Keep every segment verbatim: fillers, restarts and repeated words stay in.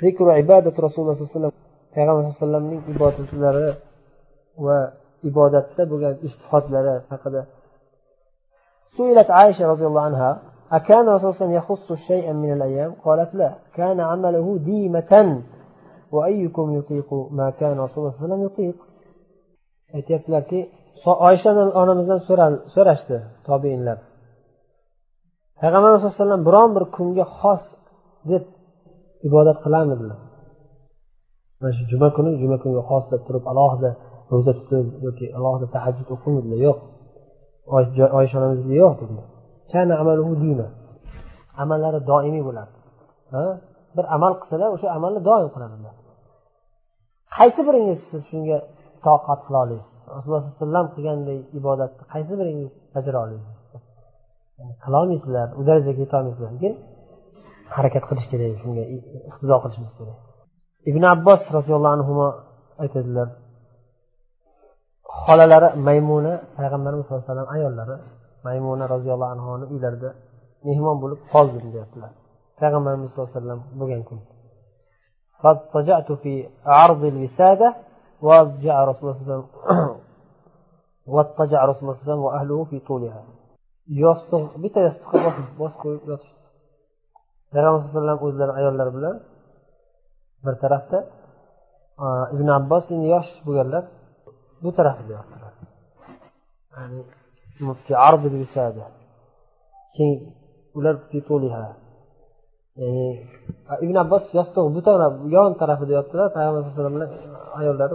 zikru ibodat rasululloh sollallohu alayhi vasallam, payg'ambar sallallohu alayhi vasallamning ibodatlari va ibodatda bo'lgan ijtihodlari haqida. Suilat Aisha roziyallohu anha: "Akana rasululloh sallallohu alayhi vasallam yakhussu shay'an min al-ayyam?" Qalat la, kana amaluhu dimatan va ayyukum yutiqu ma kana rasululloh sallallohu alayhi vasallam yutiq. Aytayaptilarki, Oysha onamizdan so'rashdi tobiinlar. Payg'ambar sollallohu alayhi vasallam biron bir kunga xos deb ibodat qilarmidilar? Mana shu juma kuni juma kuniga xos deb turib alohida ro'za tutib yoki alohida tahajjud o'qimadilar. Yo'q. Oysha onamizga yo'q dedilar. Kana amaluhu dina. Amallari doimiy bo'ladi. Ha? Bir amal qilsalar, o'sha amalni doim qiladilar. Qaysi biringiz siz shunga toqat qila olasiz? Rasululloh sollallohu alayhi vasallam qilganday ibodatni qaysi biringiz bajara olasiz? Yani qila olmaysizlar, u darajaga yeta olmaysizlar. Lekin harakat qilish kerak, shunga iqtido qilishimiz kerak. Ibn Abbos roziyallohu anhu aytadilar, xolalari Maymuna, payg'ambarimiz sollallohu alayhi vasallam ayollari Maymuna roziyallohu anhoning uylarida mehmon bo'lib qoldim deyaptilar. Payg'ambarimiz sollallohu alayhi vasallam bo'lgan kun. Fatajatu fi ard al-wisada wa ja'a rasululloh sallallohu alayhi vasallam wa taja'a rasululloh sallallohu alayhi vasallam va ahlihi fi tuliha. Yostiq, bitta yostiqqa bosib bos qo'yib yotishdi. Payg'ambar sollallohu alayhi vasallam o'zlari ayollari bilan bir tarafda, Ibn Abbos endi yosh bo'lganlar bu tarafda yotdilar. Ya'ni mufti ard al-wisada. Keng ular fi tuliha. Ya'ni Ibn Abbos yostiq bu taraf, yon tarafida yotdilar, payg'ambar sollallohu alayhi vasallam bilan ayollari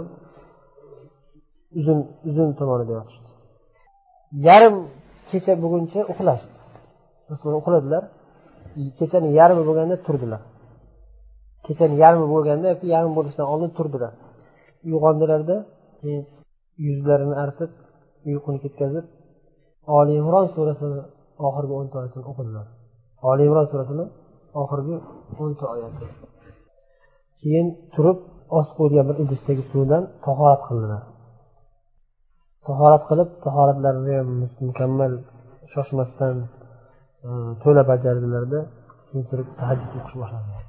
uzun uzun tomonida yotishdi. Yarim kecha buguncha uxlashdi. Rasululloh uxladilar. Kechaning yarmi bo'lganda turdilar. Kechaning yarmi bo'lganda yoki yarim bo'lishidan oldin turdilar. Uyg'ondilarda, keyin yuzlarini artib, uyquni ketkazib, Oli Imron surasini oxirgi o'nta oyatini o'qidilar. Oli Imron surasining oxirgi o'nta oyati. Keyin turib, os qo'ygan bir idishdagi suvdan tahorat qildilar. Tahorat qilib, tahoratlarini ham mukammal shoshmasdan to'la bajardilarda, keyin turib tahajjud o'qish boshladilar.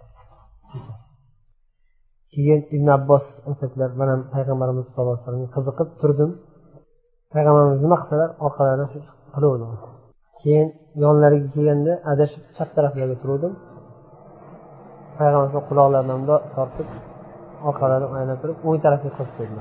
Keyin Ibn Abbos aytadilar, men ham payg'ambarimiz sollallohu alayhi vasallamga qiziqib turdim. Payg'ambarimiz nima qilsalar, orqalaridan shu qilaverdim. Keyin yonlariga kelganda adashib chap taraflarga turdim. Payg'ambarimiz quloqlaridan tortib, orqalaridan aylantirib, o'ng tarafga o'tkazib qo'ydilar.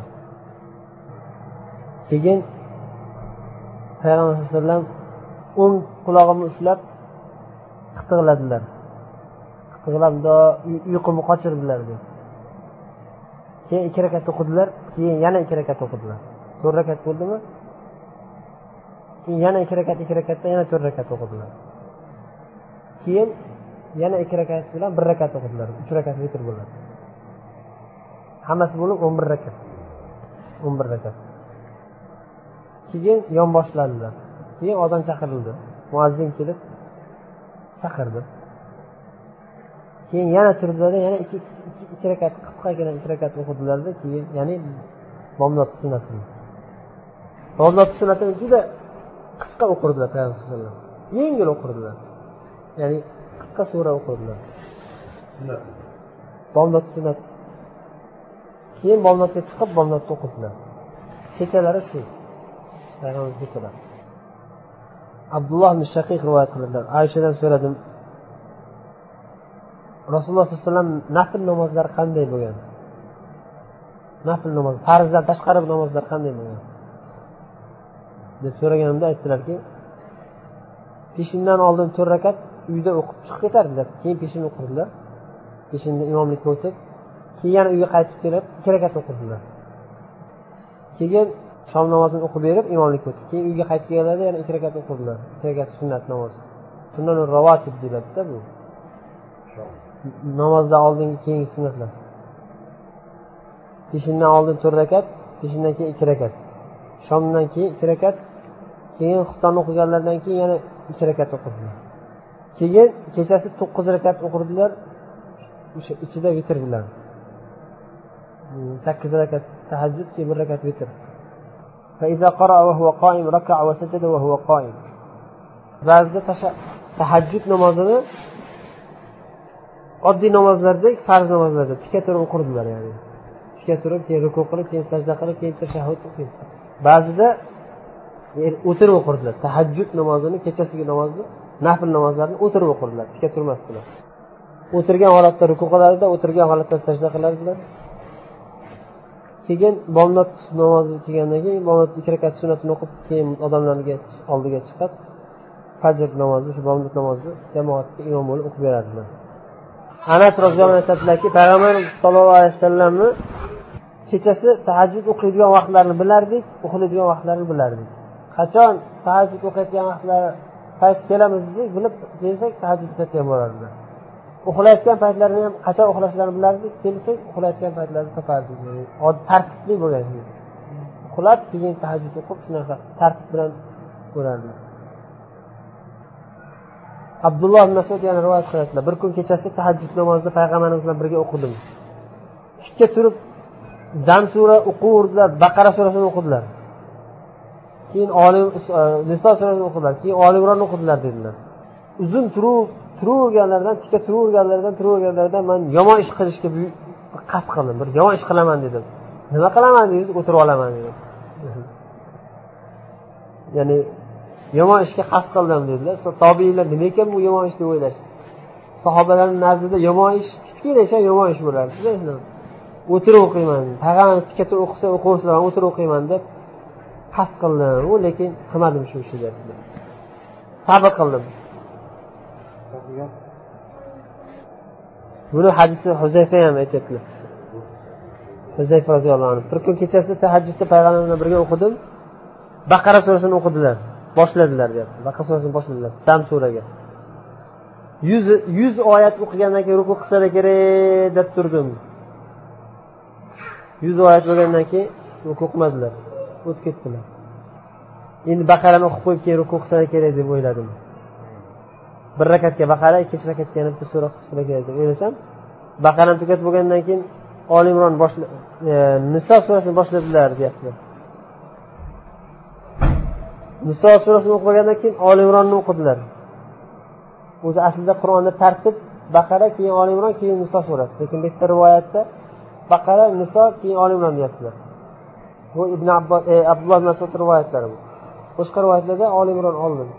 Keyin Payg'ambar sollallohu alayhi vasallam o'ng qulog'imni ushlab qitig'ladilar. Qitig'labda uyqumni qochirdilar dedi. Keyin ikki rakat o'qidilar, keyin yana ikki rakat o'qidilar. to'rt rakat bo'ldimi? Keyin yana ikki rakat, ikki rakatda yana to'rt rakat o'qidilar. Keyin yana ikki rakat bilan bir rakat o'qidilar. uch rakat vitr bo'ladi. Hammasi bo'lib o'n bir rakat. o'n bir rakat. Keyin yon boshladilar. Keyin odam chaqirildi. Muazzin kelib chaqirdi. Keyin yana turdilar, yana ikki ikki rakat qisqagina ikki rakat o'qidilarda, keyin ya'ni bomdod sunnatini. Bomdod sunnatini juda qisqa o'qirdilar payg'ambar sollallohu alayhi vasallam. Yengil o'qirdilar. Ya'ni qisqa sura o'qirdilar. Sunnat. Bomdod sunnat. Keyin bomdodga chiqib bomdodni o'qidilar. Kechalari shu. Payg'ambar kechalar. Abdulloh ibn Shaqiq rivoyat qiladilar. Ayshadan so'radim. Rasululloh sollallohu alayhi vasallam nafl namozlari qanday bo'lgan? Nafl namoz, farzdan tashqari namozlar qanday bo'lgan? deb so'raganimda aytdilarki, peshindan oldin to'rt rakat uyda o'qib chiqib ketardilar. Keyin peshin o'qirdilar. Peshinda imomlikka o'tib, keyin yana uyga qaytib kelib ikki rakat o'qirdilar. Keyin shom namozini o'qib berib imomlikka o'tib, keyin uyga qaytib kelganlarda yana ikki rakat o'qirdilar. ikki rakat sunnat namoz. Sunnat ravotib deyiladi-da bu. Namozdan oldingi keyingi sunnatlar. Peshindan oldin to'rt rakat, peshindan keyin ikki rakat. Shomdan keyin ikki rakat, keyin xufton o'qiganlardan keyin yana ikki rakat o'qidilar. Keyin kechasi to'qqiz rakat o'qirdilar. O'sha ichida vitr bilan. sakkiz rakat tahajjud, keyin bir rakat vitr. Fa idza qara'a wa huwa qa'im raka'a wa sajada wa huwa qa'im. Ba'zida tahajjud namozini oddiy namozlardek farz namozlarda tika turib o'qirdilar. Ya'ni tika turib, keyin ruku qilib, keyin sajda qilib, keyin tashahhud o'qib. Ba'zida o'tirib o'qirdilar. Tahajjud namozini, kechasigi namozni, nafl namozlarini o'tirib o'qirdilar, tika turmasdilar. O'tirgan holatda ruku qilardilar, o'tirgan holatda sajda qilardilar. Keyin bomdod namozi kelgandan keyin bomdod ikki rakat sunnatini o'qib, keyin odamlarga oldiga chiqib, fajr namozi, shu bomdod namozi jamoatga imom bo'lib o'qib berardilar. Anas roziyallohu anhu aytadilarki, Payg'ambar sollallohu alayhi vasallamni kechasi tahajjud o'qiydigan vaqtlarini bilardik, uxlaydigan vaqtlarini bilardik. Qachon tahajjud o'qiyotgan vaqtlari payt kelamiz deb bilib kelsak, tahajjud o'qiyotgan bo'lardilar. Uxlayotgan paytlarini ham qachon uxlashlarini bilardik, kelsak uxlayotgan paytlarni topardik. Ya'ni tartibli bo'lgan. Uxlab keyin tahajjud o'qib shunaqa tartib bilan ko'rardilar. Abdulloh ibn Mas'ud yana rivoyat qiladilar. Bir kun kechasi tahajjud namozini payg'ambarimiz bilan birga o'qidim. Tikka turib Zam sura o'qirdilar, Baqara surasini o'qidilar. Keyin Olim Niso surasini o'qidilar, keyin Olim Imron o'qidilar dedilar. Uzun turib turaverganlardan, tika turaverganlardan, turaverganlardan men yomon ish qilishga qasd qildim. Bir yomon ish qilaman dedim. Nima qilaman dedingiz, o'tirib olaman dedim. Ya'ni yomon ishga qasd qildim dedilar. Tobiinlar nima ekan bu yomon ish deb o'ylashdi. Sahobalarning nazdida yomon ish kichkina ish ham yomon ish bo'lardi. O'tirib o'qiyman. Payg'ambar tika turib o'qisa o'qirsizlar, men o'tirib o'qiyman deb qasd qildim. U lekin qilmadim shu ishni dedilar. Sabr qildim. Buni hadisi Huzayfa ham aytibdi. Huzayfa roziyallohu anhu. Bir kun kechasi tahajjudda payg'ambar bilan birga o'qidim. Baqara surasini o'qidilar, boshladilar deyapti. Baqara surasini boshladilar. Sam suraga. yuz oyat o'qigandan keyin ruku qilsa kerak deb turdim. yuz oyat bo'lgandan keyin ruku qilmadilar. O'tib ketdilar. Endi Baqarani o'qib qo'yib keyin ruku qilsa kerak deb o'yladim. Bir rakatga Baqara, ikkinchi rakatga yana bitta sura qilsa kerak deb o'ylasam, Baqarani tugatib bo'lgandan keyin Olim Imron boshla e, Niso surasini boshladilar, deyaptilar. Niso surasini o'qib bo'lgandan keyin Olim Imronni o'qidilar. O'zi aslida Qur'onda tartib Baqara, keyin Olim Imron, keyin Niso surasi. Lekin bu yerda rivoyatda Baqara, Niso, keyin Olim Imron deyaptilar. Bu Ibn Abbos, e, Abdulloh ibn Mas'ud rivoyatlari bu. Boshqa rivoyatlarda Olim Imron oldin.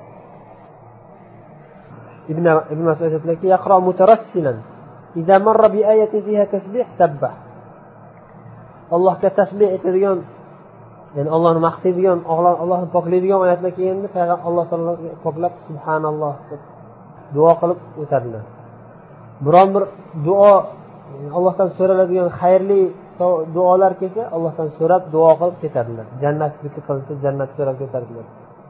Ibn Ibn Mas'ud aytadilarki, yaqra mutarassilan. Idza marra bi ayatin fiha tasbih sabbah. Allohga tasbih etadigan, ya'ni Allohni maqtaydigan, Allohni poklaydigan oyatlar kelganda payg'ambar Alloh taologa poklab subhanalloh deb duo qilib o'tadilar. Biron bir duo Allohdan so'raladigan xayrli duolar kelsa, Allohdan so'rab duo qilib ketadilar. Jannat zikr qilsa, jannat so'rab ketadilar.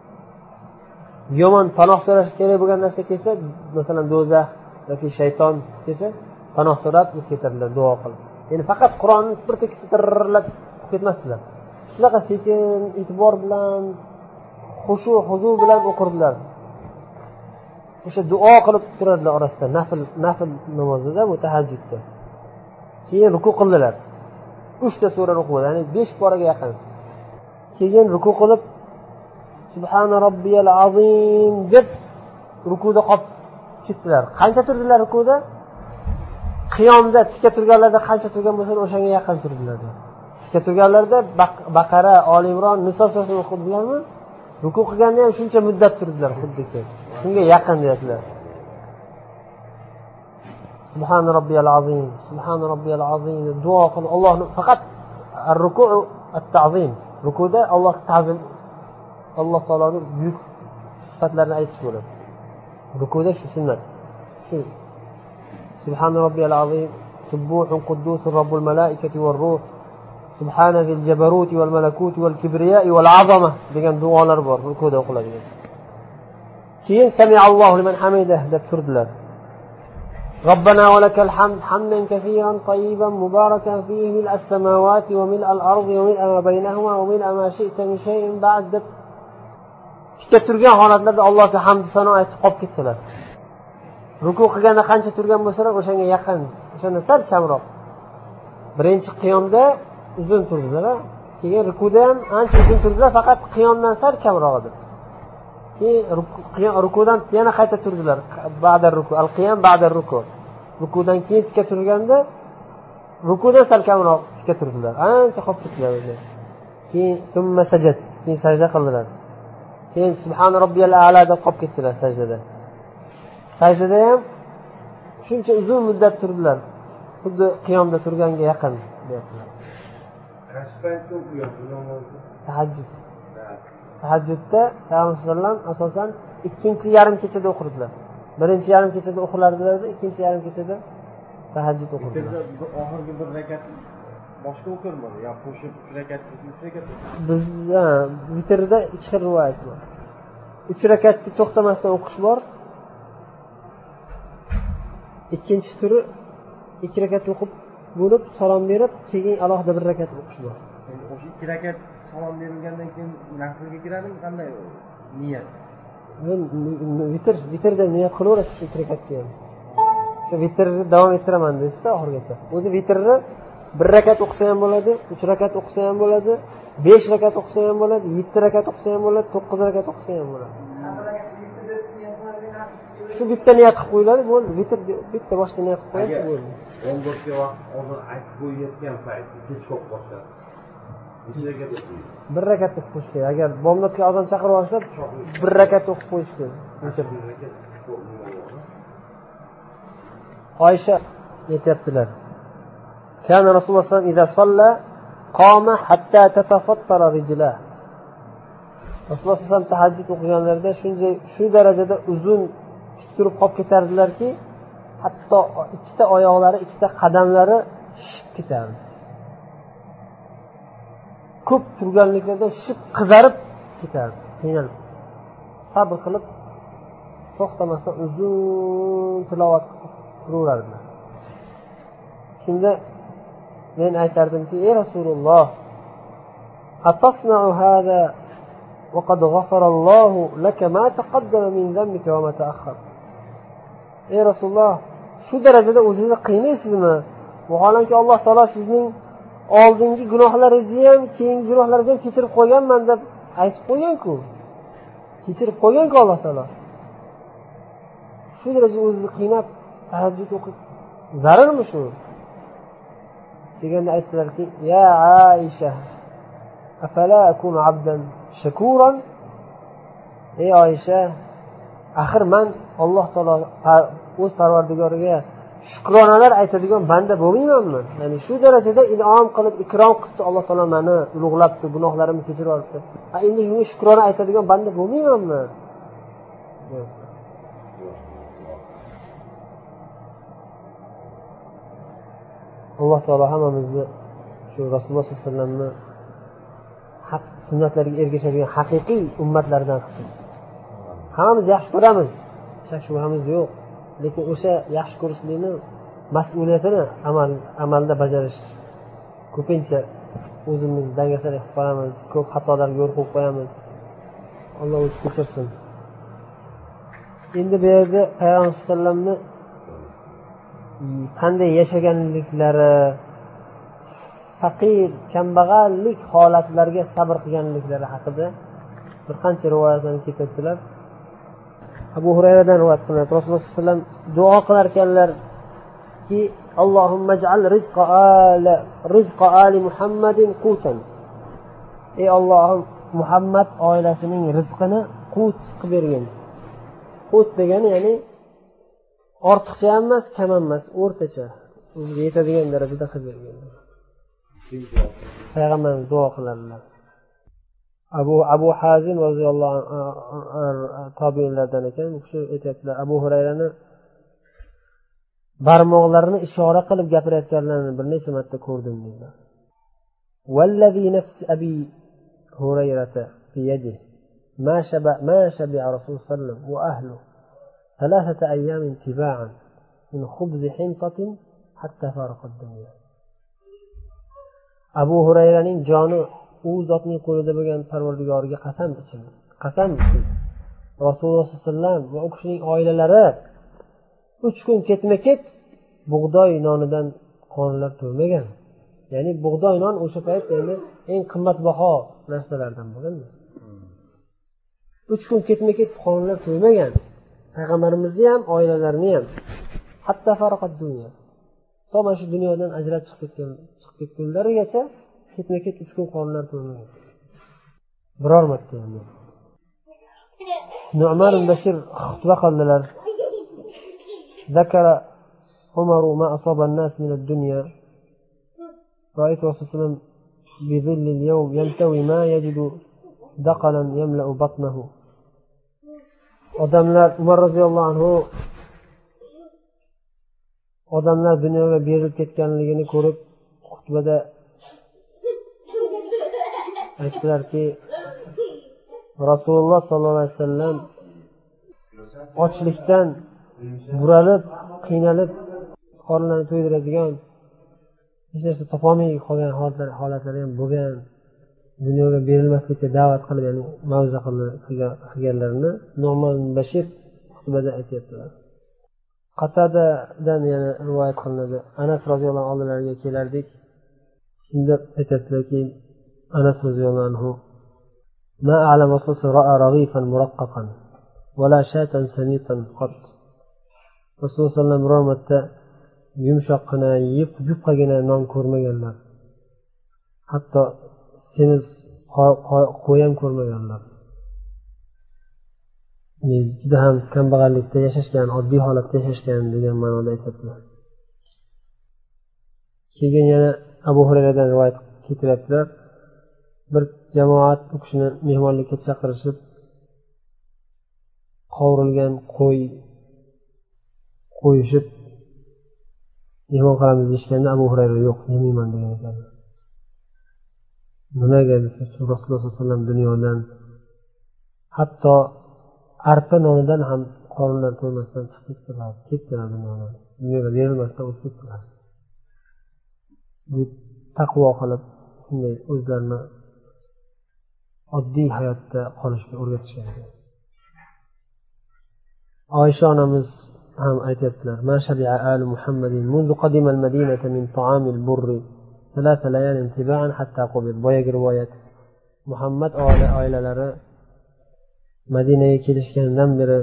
Yomon panoh so'rash kerak bo'lgan narsa kelsa, masalan do'zax yoki shayton kelsa, panoh so'rab ketadilar, duo qilib. Ya'ni faqat Qur'onni bir tekisda tirrlab ketmasdilar. Shunaqa sekin, e'tibor bilan, xushu, huzur bilan o'qirdilar. O'sha duo qilib turadilar orasida, nafl nafl namozida, bu tahajjudda. Keyin ruku qildilar. uchta sura ruku, ya'ni besh poraga yaqin. Keyin ruku qilib Subhana robbiyal azim deb rukuda qolib ketdilar. Qancha turdilar rukuda? Qiyomda tika turganlarda qancha turgan bo'lsa, o'shanga yaqin turdilar. Tika turganlarda Baqara, Oli Imron, Niso surasini o'qidilarmi? Ruku qilganda ham shuncha muddat turdilar, xuddiki. Shunga yaqin deyaptilar. Subhana robbiyal azim, Subhana robbiyal azim duo qilib Allohni faqat ar-ruku'u at-ta'zim. Rukuda Alloh ta'zim, Alloh taoloning buyuk sifatlarini aytish bo'ladi. Rukuda shu sunnat. Shu Subhana robbiyal azim, Subbuhun quddusur robbul malaikati var ruh, Subhana zil jabaruti val malakuti val kibriyai val azama degan duolar bor, rukuda o'qiladigan. Keyin sami'allohu liman hamidah deb turdilar. ربنا ولك الحمد حمدا كثيرا طيبا مباركا فيه ملء السماوات وملء الأرض وملء ما بينهما وملء ما شئت من شيء بعد deb tikka turgan holatlarda Allohga hamd sano aytib qolib ketdilar. Ruku qilganda qancha turgan bo'lsalar, o'shanga yaqin, o'shanda sal kamroq. Birinchi qiyomda uzun turdilar, keyin rukuda ham ancha uzun turdilar, faqat qiyomdan sal kamroq edi. Keyin rukudan yana qayta turdilar. Ba'da ruku, al-qiyam ba'da ruku. rukudan keyin tikka turganda rukudan sal kamroq tikka turdilar, ancha qolib ketdilar. Keyin summa sajad, keyin sajda qildilar. Keyin subhana robbiyal a'la deb qolib ketdilar sajdada. Sajdada ham shuncha uzun muddat turdilar, xuddi qiyomda turganga yaqin deyaptilar. Tahajjud. Tahajjudda Payg'ambar sollallohu alayhi vasallam asosan ikkinchi yarim kechada o'qirdilar. Birinchi yarim kechada o'qilardilar-da, ikkinchi yarim kechada tahajjud o'qirdilar. Oxirgi bir rakat boshqa o'qirmadi, yo qo'shib uch rakat, uch rakat. Bizda vitrda ikki xil rivoyat bor. uch rakatni to'xtamasdan o'qish bor. Ikkinchi turi ikki rakat o'qib bo'lib salom berib, keyin alohida bir rakat o'qish bor. Endi o'sha ikki rakat salom berilgandan keyin naflga kiradimi, qanday niyat? Vitr, vitrda niyat qilaverasiz ikki rakatga ham. Shu vitrni davom ettiraman deysiz-da oxirigacha. O'zi vitrni bir rakat o'qisa ham bo'ladi, uch rakat o'qisa ham bo'ladi, besh rakat o'qisa ham bo'ladi, yetti rakat o'qisa ham bo'ladi, to'qqiz rakat o'qisa ham bo'ladi. Shu bitta niyat qilib qo'yiladi, bo'ldi. Vitr bitta boshqa niyat qilib qo'yasiz, bo'ldi. o'n birga vaqt oldin aytib qo'yayotgan payt kech ko'p bo'lsa necha rakat o'qiydi? Bir rakat o'qib qo'yish kerak. Agar bomdodga odam chaqirib olsa, bir rakat o'qib qo'yish kerak. Oysha aytibdilar. Kana Rasululloh sollallohu alayhi vasallam idza salla qama hatta tatafattara rijlah. Rasululloh sollallohu alayhi vasallam tahajjud o'qiganlarida shunday shu darajada uzun tik turib qolib ketardilarki, hatto ikkita oyoqlari, ikkita qadamlari shishib ketardi. Ko'p turganliklarda shishib qizarib ketardi, qiynalib. Sabr qilib to'xtamasdan uzun tilovat quraverardilar. Shunda men aytardimki, ey Rasululloh, atasna'u hada wa qad ghafara Allahu laka ma taqaddama min dhanbika wa ma ta'akhkhar. Ey Rasululloh, shu darajada o'zingizni qiynaysizmi? Vaholanki Alloh taolo sizning oldingi gunohlaringizni ham, keyingi gunohlaringizni ham kechirib qo'yganman deb aytib qo'ygan-ku. Kechirib qo'ygan-ku Alloh taolo. Shu darajada o'zingizni qiynab tahajjud o'qib zararmi shu? Deganda aytdilarki, ya Aisha, afala akunu abdan shakuran? Ey Oysha, axir men Alloh taolo o'z Parvardigoriga shukronalar aytadigan banda bo'lmaymanmi? Ya'ni shu darajada in'om qilib, ikrom qilibdi Alloh taolo, meni ulug'labdi, gunohlarimni kechirib olibdi. Ha, endi shunga shukrona aytadigan banda bo'lmaymanmi? Alloh taolo hammamizni shu Rasululloh sollallohu alayhi vasallamni haq sunnatlariga ergashadigan haqiqiy ummatlardan qilsin. Hammamiz yaxshi ko'ramiz, shak shubhamiz yo'q. Lekin o'sha yaxshi ko'rishlikni mas'uliyatini amal amalda bajarish ko'pincha o'zimiz dangasalik qilib qolamiz, ko'p xatolarga yo'l qo'yib qo'yamiz. Alloh o'zi kechirsin. Endi bu yerda Payg'ambar sollallohu alayhi vasallamni qanday yashaganliklari, faqir, kambag'allik holatlariga sabr qilganliklari haqida bir qancha rivoyatlarni keltirdilar. Abu Hurayradan rivoyat qilinadi. Rasululloh sollallohu alayhi vasallam duo qilar ekanlarki, Allohumma ij'al rizqa ali rizqa ali Muhammadin qutan. Ey Allohim, Muhammad oilasining rizqini qut qilib bergin. Qut degani ya'ni ortiqcha emas, kam emas, o'rtacha, o'ziga yetadigan darajada qilib bergan. Payg'ambarimiz duo qiladilar. Abu Abu Hazim roziyallohu anhu tobiinlardan ekan, u kishi aytadilar, Abu Hurayrani barmoqlarini ishora qilib gapirayotganlarini bir necha marta ko'rdim dedilar. Vallazi nafsi abi Hurayrata fi yadihi ma shaba ma shabi'a Rasululloh sallallohu alayhi va ahlihi thalathata ayyamin tiba'an min khubz hintatin hatta faraqa ad-dunya. Abu Hurayraning joni u zotning qo'lida bo'lgan Parvardigoriga qasam iching. Qasam iching. Rasululloh sollallohu alayhi vasallam va u kishining oilalari uch kun ketma-ket bug'doy nonidan qonlar to'ymagan. Ya'ni bug'doy non o'sha payt endi eng qimmatbaho narsalardan bo'lgan. uch kun ketma-ket qonlar to'ymagan. Payg'ambarimizni ham, oilalarini ham. hatta faraqat dunya. To mana shu dunyodan ajrab chiqib ketgan chiqib ketgunlarigacha ketma-ket uch kun qornlar to'ymagan. Biror marta ham. Nu'man ibn Bashir xutba qildilar. Zakara Umar ma asaba an-nas min ad-dunya. Ra'aytu Rasulullah bi dhill al-yawm yantawi ma yajidu daqalan yamla'u batnahu. Odamlar Umar roziyallohu anhu odamlar dunyoga berilib ketganligini ko'rib xutbada aytdilarki, Rasululloh sollallohu alayhi vasallam ochlikdan buralib, qiynalib, qornlarini to'ydiradigan hech narsa topolmay qolgan holatlari ham bo'lgan. Dunyoga berilmaslikka da'vat qilib, ya'ni mavza qilganlarini Nu'man ibn Bashir xutbada aytayaptilar. Qatadadan yana rivoyat qilinadi. Anas roziyallohu anhu oldilariga kelardik. Shunda aytadilarki, Anas roziyallohu anhu ma a'lam rasululloh ra'a raghifan muraqqaqan wala shatan samitan qat. Rasululloh sallallohu alayhi vasallam marta yumshoqqina, yupqagina non ko'rmaganlar. Hatto semiz qo'y ham ko'rmaganlar. Juda ham kambag'allikda yashashgan, oddiy holatda yashashgan degan ma'noda aytadilar. Keyin yana Abu Hurayradan rivoyat keltiradilar. Bir jamoat u kishini mehmonlikka chaqirishib, qovurilgan qo'y qo'yishib mehmon qilamiz deyishganda Abu Hurayra yo'q, yemayman degan ekan. Nimaga desa, Rasululloh sollallohu alayhi vasallam dunyodan hatto arpa nonidan ham qorinlar to'ymasdan chiqib ketdilar, ketdilar dunyodan. Dunyoga berilmasdan o'tib ketdilar. Bu taqvo qilib, shunday o'zlarini oddiy hayotda qolishga o'rgatishgan. Oysha onamiz ham aytadilar: "Ma shabi'a alu Muhammadin mundu qadima al-Madinata min ta'amil burri thalatha layalin tiba'an hatta qubir." Boyagi rivoyat. Muhammad oilalari Madinaga kelishgandan beri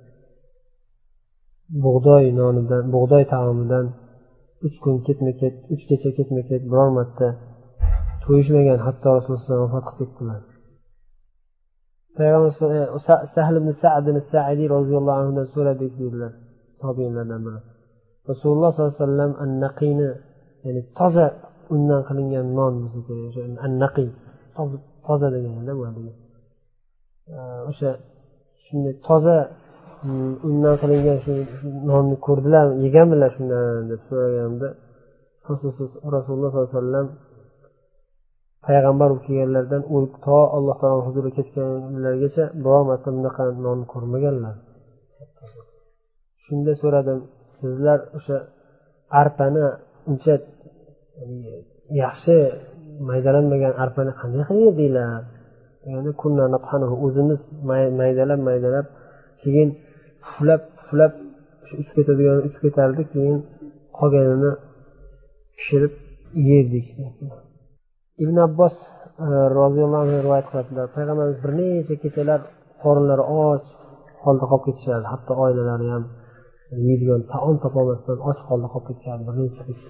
bug'doy nonidan, bug'doy taomidan uch kun ketma-ket, uch kecha ketma-ket biror marta to'yishmagan, hatto Rasululloh vafot qilib ketdilar. Payg'ambar Sahl ibn Sa'd as-Sa'idi roziyallohu anhu dan so'radik dedilar, tobiinlardan biri. Rasululloh sollallohu alayhi vasallam an-naqini, ya'ni toza undan qilingan non bo'lsa kerak, an-naqi, toza deganda bu hadis. O'sha shunday toza undan qilingan shu nonni ko'rdilar, yeganmilar shundan deb so'raganimda, Rasululloh sollallohu alayhi vasallam payg'ambar bo'lib kelganlardan o'lib to Alloh taolo huzuriga ketganlargacha biror marta bunaqa non ko'rmaganlar. Shunda so'radim, sizlar o'sha arpani uncha yaxshi maydalanmagan arpani qanday qilib yedinglar? Ya'ni kunna nathanuhu, o'zimiz maydalab maydalab keyin puflab puflab uchib ketadigan uchib ketardi, keyin qolganini pishirib yerdik. Ibn Abbos roziyallohu anhu rivoyat qiladilar, payg'ambarimiz bir necha kechalar qorinlari och holda qolib ketishardi, hatto oilalari ham yeydigan taom topolmasdan och holda qolib ketishardi bir necha kecha.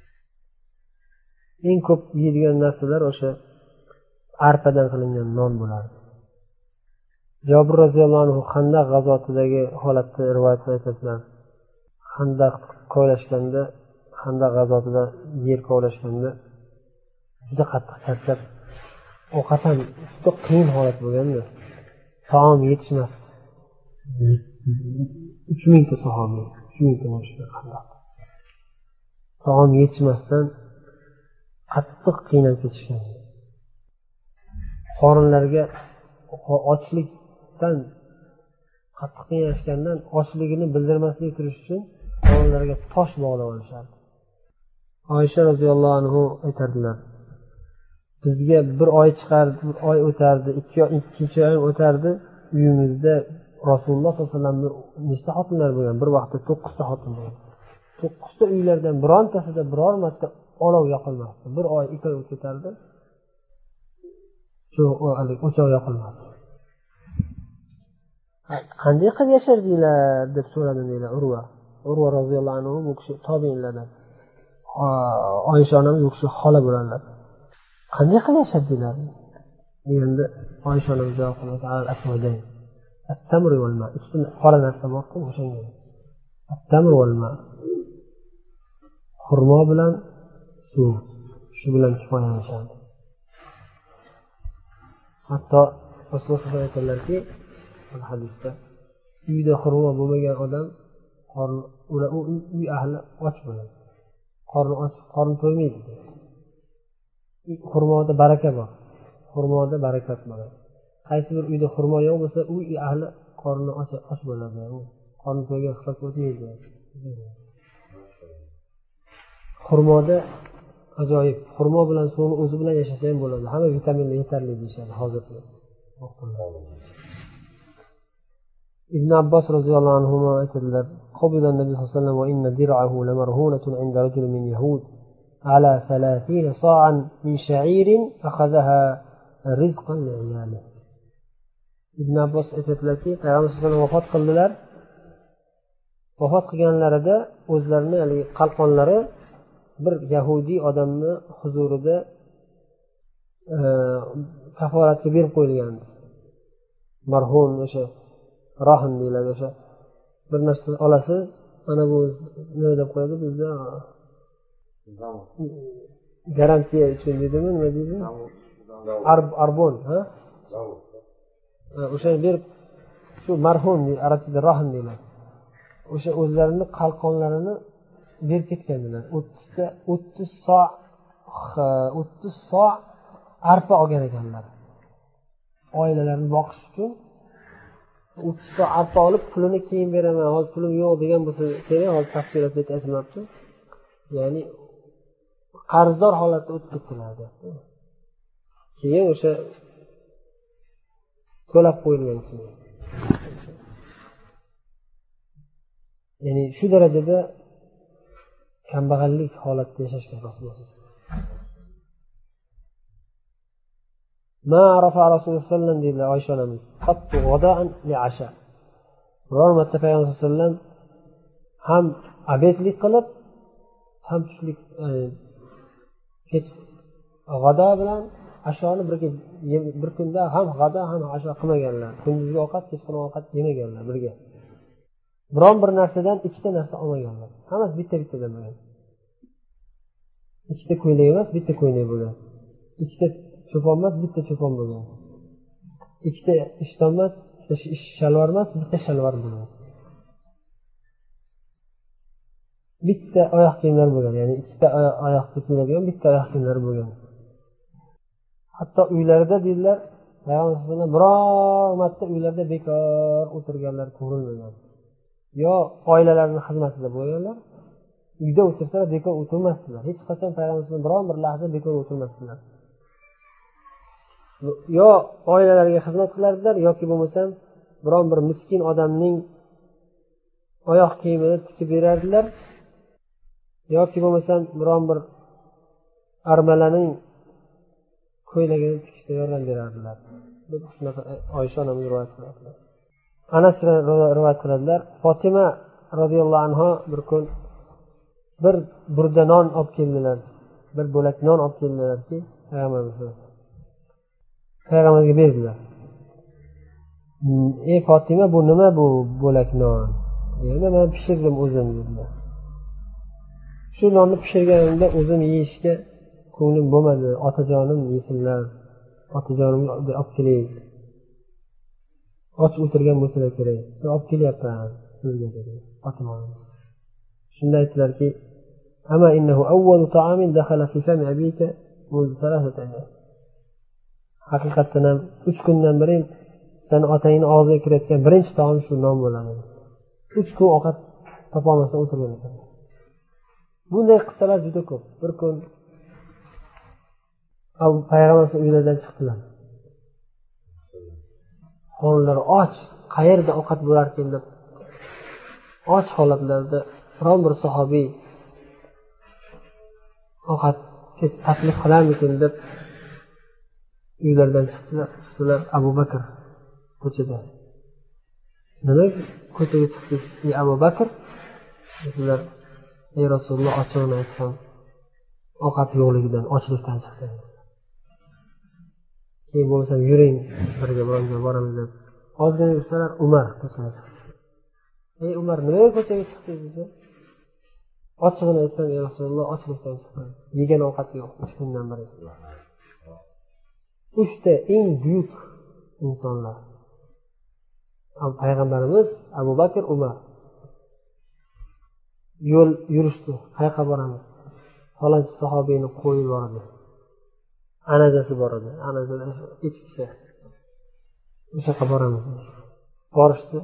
Eng ko'p yeydigan narsalar o'sha arpadan qilingan non bo'lardi. Jabir roziyallohu anhu Xandaq g'azotidagi holatni rivoyat etadilar. Xandaq kovlashganda, Xandaq g'azotida yer kovlashganda juda qattiq charchab, ovqat ham juda qiyin holat bo'lganda, taom yetishmasdi. uch mingta sahobiy, uch mingta mushrik Xandaq. Taom yetishmasdan qattiq qiynalib ketishgan. Qorinlarga ochlikdan qattiq qiynalishgandan ochligini bildirmaslik turish uchun qorinlarga tosh bog'lab olishardi. Oysha roziyallohu anhu aytardilar, bizga bir oy chiqardi, bir oy o'tardi, ikki oy, ikkinchi oy o'tardi, uyimizda Rasululloh sollallohu alayhi vasallamning nechta xotinlar bo'lgan? Bir vaqtda to'qqizta xotin bo'lgan. to'qqizta uylardan birontasida biror marta olov yoqilmasdi. Bir oy, ikki oy o'tardi, o'choq yoqilmasdi. Qanday qilib yashardinglar deb so'radim deylar Urva. urva roziyallohu anhu bu kishi tobiinlardan, oysha onamiz bu kishi xola bo'ladilar. Qanday qilib yashadilar deganda oysha onamiz javob qiladi, al aswadayn at-tamr wal ma, ikkita qora narsa borku o'shanga, at-tamr wal ma, xurmo bilan suv, shu bilan kifoyalanishadi. Hatto Rasululloh sollallohu alayhi vasallam aytadilarki, bu hadisda, uyda xurmo bo'lmagan odam qorni ular uy ahli och bo'ladi, qorni och, qorni to'ymaydi. Xurmoda baraka bor, xurmoda barakat bo'ladi. Qaysi bir uyda xurmo yo'q bo'lsa, uy ahli qorni och och bo'ladi, u qorni to'ygan hisobga o'tmaydi. Xurmoda ajoyib, xurmo bilan suvni o'zi bilan yashasa ham bo'ladi, hamma vitaminlar yetarli deyishadi hozirgi vaqtda. Ibn Abbos roziyallohu anhu aytadilar, qabila nabiy sollallohu alayhi vasallam va inna dir'ahu lamarhunatun 'inda rajulin min yahud ala thalathina sa'an min sha'irin akhadhaha rizqan li'iyalihi. Ibn Abbos aytadilarki, Payg'ambar sollallohu alayhi vasallam vafot qildilar. Vafot qilganlarida o'zlarini ya'ni qalqonlari bir yahudiy odamni huzurida e, kaforatga berib qo'yilgan. Marhum o'sha rahn deyiladi, o'sha bir narsa olasiz, mana bu nima deb qo'yadi bizda garantiya uchun deydimi, nima deydi? Arb arbon, ha? O'shani berib, shu marhum arabchada rahn deyiladi. O'sha o'zlarini qalqonlarini berib ketgandilar. o'ttizta o'ttiz so o'ttiz so arpa olgan ekanlar. Oilalarini boqish uchun o'ttiz so arpa olib, pulini keyin beraman, hozir pulim yo'q degan bo'lsa kerak, hozir tafsilotni aytmabdi. Ya'ni qarzdor holatda o'tib ketdilar. Keyin o'sha to'lab qo'yilgan keyin. Ya'ni shu darajada kambag'allik holatda yashashgan Rasululloh. Ma arafa Rasululloh sallallohu alayhi vasallam deydilar Oysha onamiz. Qattu g'ada'an li'asha. Biror marta Payg'ambar sollallohu alayhi vasallam ham abedlik qilib, ham tushlik kech g'ada bilan ashoni birga bir kunda ham g'ada ham asho qilmaganlar. Kunduzgi ovqat, kechqurun ovqat yemaganlar birga. Biron bir narsadan ikkita narsa olmaganlar. Hammasi bitta-bittadan bo'lgan. Ikkita ko'ylak emas, bitta ko'ylak bo'lgan. Ikkita cho'pon emas, bitta cho'pon bo'lgan. Ikkita ishton emas, ikkita shalvar emas, bitta shalvar bo'lgan. Bitta oyoq kiyimlar bo'lgan, ya'ni ikkita oyoqda kiyiladigan bitta oyoq kiyimlar bo'lgan. Hatto uylarida deydilar, Payg'ambar sollallohu alayhi vasallam biror marta uylarda bekor o'tirganlar ko'rilmagan. Yo oilalarining xizmatida bo'lganlar, uyda o'tirsalar bekor o'tirmasdilar. Hech qachon Payg'ambar sollallohu alayhi vasallam biron bir lahza bekor o'tirmasdilar. Yo oilalariga xizmat qilardilar yoki bo'lmasam biron bir miskin odamning oyoq kiyimini tikib berardilar. Yoki bo'lmasam biron bir armalaning ko'ylagini tikishda yordam berardilar. Deb shunaqa Oysha onamiz rivoyat qiladilar. Anas rivoyat qiladilar. Fatima radhiyallohu anha bir kun bir burda non olib keldilar. Bir bo'lak non olib keldilarki, Payg'ambarimiz Payg'ambarga berdilar. "Ey Fatima, bu nima bu bo'lak non?" Endi men pishirdim o'zim dedilar. Shu nonni pishirganimda o'zim yeyishga ko'nglim bo'lmadi. Otajonim yesinlar. Otajonimga olib keling. Och o'tirgan bo'lsalar kerak. Men olib kelyapman sizga dedi Fatimamiz. Shunda aytdilarki, "Ama innahu awwalu ta'amin dakhala fi fami abika mundu thalathati ayyam." Haqiqatan ham uch kundan beri seni otangning og'ziga kirayotgan birinchi taom shu non bo'ladi. uch kun ovqat topolmasdan o'tirgan ekan. Bunday qissalar juda ko'p. Bir kun Abu Payg'ambar uylaridan chiqdilar. Xonlar och, qayerda ovqat bo'larkan deb och holatlarda biron bir sahobiy ovqat taklif qilarmikin deb uylaridan chiqdilar. Chiqdilar Abu Bakr ko'chada. Nima ko'chaga chiqdingiz, ey Abu Bakr? sizlar ey Rasululloh ochig'ini aytsam ovqat yo'qligidan ochlikdan chiqdim. Keyin bo'lsam yuring birga bironga boramiz deb ozgina yursalar Umar ko'chaga chiqdi. Ey Umar nimaga ko'chaga chiqdingiz desa ochig'ini aytsam ey Rasululloh ochlikdan chiqdim. Yegan ovqat yo'q uch kundan beri. Uchta eng buyuk insonlar payg'ambarimiz Abu Bakr, Umar yo'l yurishdi. Qayerga boramiz? Falonchi sahobiyni qo'yi bor edi. Anazasi bor edi. Anazada echkicha. O'sha yerga boramiz. Borishdi.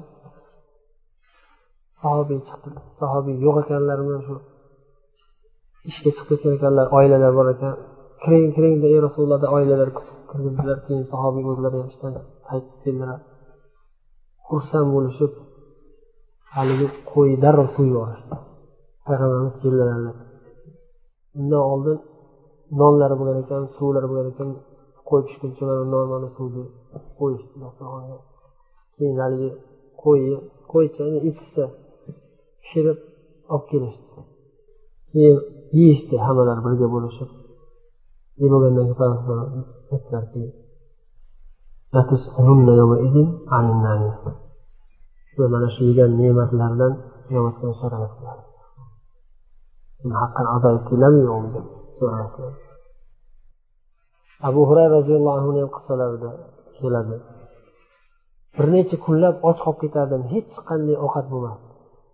Sahobiy chiqdi. Sahobiy yo'q ekanlarmi, shu ishga chiqib ketgan ekanlar, oilalar bor ekan. Kiring, kiring deb ey Rasulullohda oilalar kirgizdilar. Keyin sahobiy o'zlari ham ishdan qaytib keldilar. Xursand bo'lishib, haligi qo'y darrov qo'yib yuborishdi. Payg'ambarimiz keldilar. Undan oldin nonlari bo'lgan ekan, suvlari bo'lgan ekan, qo'y pishguncha non-non suvni qo'yishdi dasturxonga. Keyin haligi qo'yni, qo'ycha, echkicha pishirib olib kelishdi. Keyin yeyishdi hammalar birga bo'lishib. Nima bo'lgandan keyin Payg'ambar aytdilarki, "Latus'alunna yawma idin 'anil na'im." Siz mana shu yegan ne'matlardan qiyomat kuni so'ramasizlar. Uni haqqan ado etdinglarmi yo'qmi deb so'ramasizlar. Abu Hurayra roziyallohu anhuning qissalarida keladi. Bir necha kunlab och qolib ketardim, hech qanday ovqat bo'lmasdi.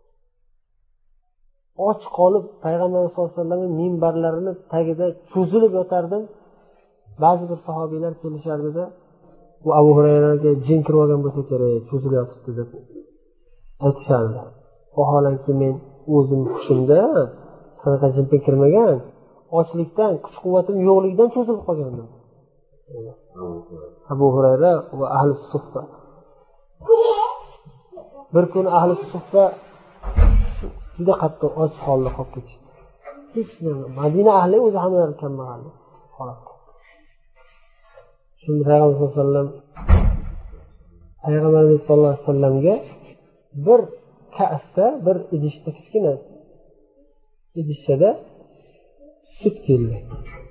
Och qolib payg'ambar sollallohu alayhi vasallamning minbarlarini tagida cho'zilib yotardim. Ba'zi bir sahobiylar kelishardida, bu Abu Hurayraga jin kirib olgan bo'lsa kerak, cho'zilib yotibdi deb aytishardi. Vaholanki men o'zim hushimda sadaqa jinpin kirmagan, ochlikdan, kuch-quvvatim yo'qligidan cho'zilib qolgandim. Abu Hurayra va ahli suffa. Bir kun ahli suffa juda qattiq och holda qolib ketishdi. Hech nima. Madina ahli o'zi hammalari kambag'al holatda. Shunda Payg'ambar sollallohu alayhi vasallam Payg'ambarimiz sollallohu alayhi vasallamga bir kasda, bir idishda kichkina idishda sut keldi.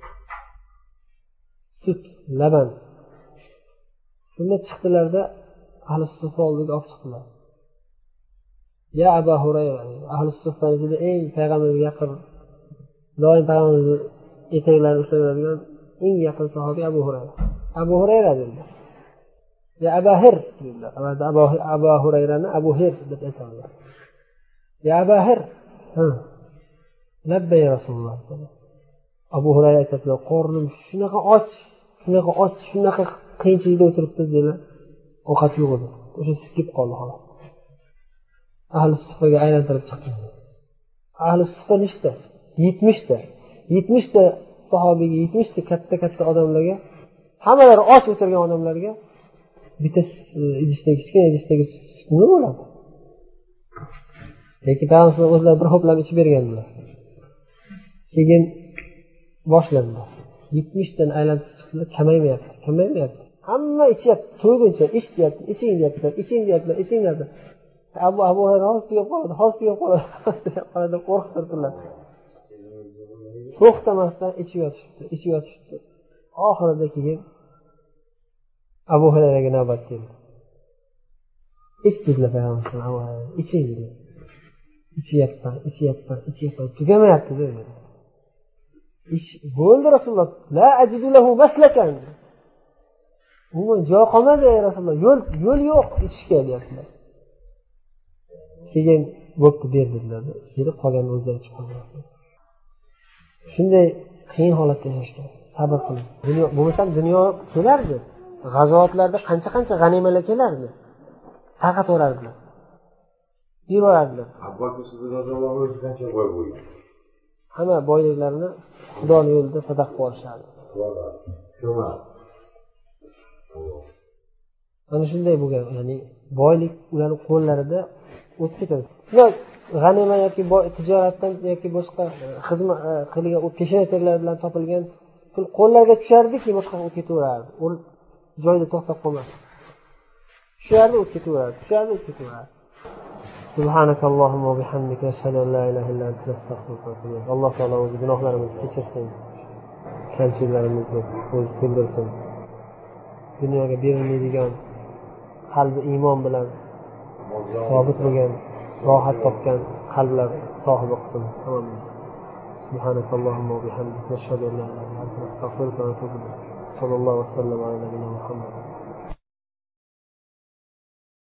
Sut, laban. Shunda chiqdilarda ahli suffa oldiga olib chiqdilar. Ya Abu Hurayra, ahli suffa ichida eng payg'ambarga yaqin, doim payg'ambarning etaklarini ushlab yuradigan eng yaqin sahobiy Abu Hurayra. Abu Hurayra dedi. Ya Abu Hir dedilar. Abu Abu Hurayrani Abu Hir deb aytadilar. Ya Abu Hir. Ha. Labbay Rasululloh. Abu Hurayra aytadilar, qornim shunaqa och, shunaqa och, shunaqa qiyinchilikda o'tiribmiz dedilar. Ovqat yo'q edi. O'sha sut kelib qoldi xolos. Ahli suffaga aylantirib chiqdi. Ahli suffa nechta? yetmish ta. yetmish ta sahobiyga, yetmish ta katta-katta odamlarga, hammalari och o'tirgan odamlarga bitta idishdagi kichkina idishdagi sut nima bo'ladi? Lekin payg'ambar o'zlari bir ho'plab ichib bergandilar. Keyin boshlandi. yetmish tani aylantirib chiqdilar, kamaymayapti, kamaymayapti. Hamma ichyapti, to'yguncha ich deyapti, iching deyaptilar, iching deyaptilar, iching deyaptilar. Abu Abu Hurayra hostiga qoldi, hostiga qoldi, hostiga qoldi, qo'rqtirdilar. To'xtamasdan ichib yotishibdi, ichib yotishibdi. Oxirida keyin Abu Hurayraga navbat keldi. Ich dedilar payg'ambar, iching dedi. Ichyapman, ichyapman, ichyapman, tugamayapti dedi. Ish bo'ldi Rasululloh, la ajidu lahu maslakan. Umuman joy qolmadi ey Rasululloh, yo'l yo'l yo'q ichishga deyaptilar. Keyin bo'pti berdilar. Kelib qolgan o'zlari ichib qoldilar. Shunday qiyin holatda yashashgan. Sabr qiling. Dunyo bo'lmasa dunyo kelardi. G'azotlarda qancha-qancha g'animalar kelardi. Taqatorardilar. Yurardilar. Hamma boyliklarini Xudoning yo'lida sadaqa qilishardi. Mana shunday bo'lgan, ya'ni boylik ularning qo'llarida o'tib ketadi. Ular g'anima yoki tijoratdan yoki boshqa xizmat qilgan u peshanaterlar bilan topilgan pul qo'llarga tushardiki, boshqa o'tib ketaverardi. U joyida to'xtab qolmasdi. Tushardi, o'tib ketaverardi. Tushardi, o'tib ketaverardi. سبحانك اللهم وبحمدك أشهد أن لا إله إلا أنت نستغفرك ونتوب إليك. Alloh taolo o'z gunohlarimizni kechirsin, kamchiliklarimizni o'zi to'ldirsin. Dunyoga berilmaydigan qalbi iymon bilan sobit bo'lgan, rohat topgan qalblar sohibi qilsin hammamizni. سبحانك اللهم وبحمدك نشهد أن لا إله إلا أنت نستغفرك ونتوب إليك. صلى الله وسلم على نبينا محمد.